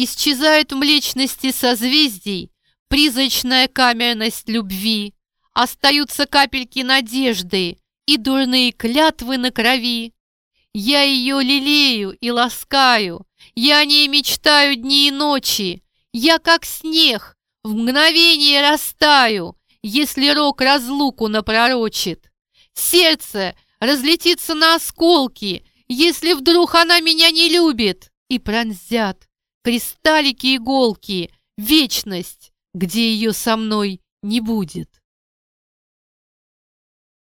Исчезает в млечности созвездий призрачная каменность любви, остаются капельки надежды и дурные клятвы на крови. Я ее лелею и ласкаю, я о ней мечтаю дни и ночи, я, как снег, в мгновение растаю, если рок разлуку напророчит. Сердце разлетится на осколки, если вдруг она меня не любит, и пронзят кристаллики иголки вечность, где ее со мной не будет.